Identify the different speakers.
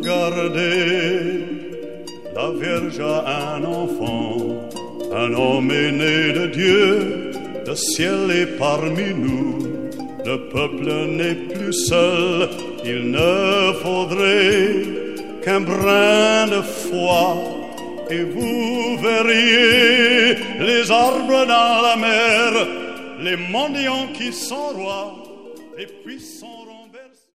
Speaker 1: regardez, la Vierge a un enfant, un homme est né de Dieu, le ciel est parmi nous, le peuple n'est plus seul, il ne faudrait qu'un brin de foi, et vous verriez les arbres dans la mer, les mendiants qui sont rois, les puissants